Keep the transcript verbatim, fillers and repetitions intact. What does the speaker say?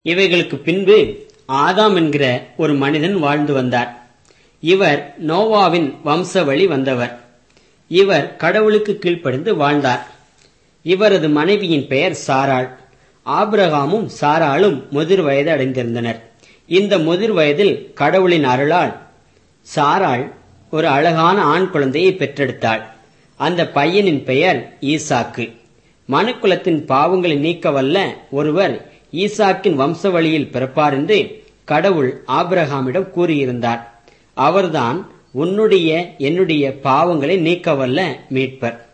இவைகளுக்கு பின்பு ஆதாம் என்கிற ஒரு மனிதன் வாழ்ந்து வந்தார். இவர் நோவாவின் வம்சவழி வந்தவர். இவர் கடவுளுக்கு கீழ்ப்படிந்து வாழ்ந்தார். இவரது மனைவியின் பெயர் சாராள். ஆபிரகாமும் சாராளும் முதிர் வயது அடைந்திருந்தனர். இந்த முதிர் வயதில் கடவுளின் அருளால் சாராள் ஒரு அழகான ஆண் குழந்தையை பெற்றெடுத்தாள். அந்த பையனின் பெயர் ஈசாக்கு. மனுக்குலத்தின் பாவங்களை நீக்க வல்ல ஒருவர் ஈசாக்கின் வம்சவழியில் பிறப்பார் என்று கடவுள் ஆபிரகாமிடம் கூறியிருந்தார். அவர்தான் உன்னுடைய என்னுடைய பாவங்களை நீக்க வல்ல மீட்பர்.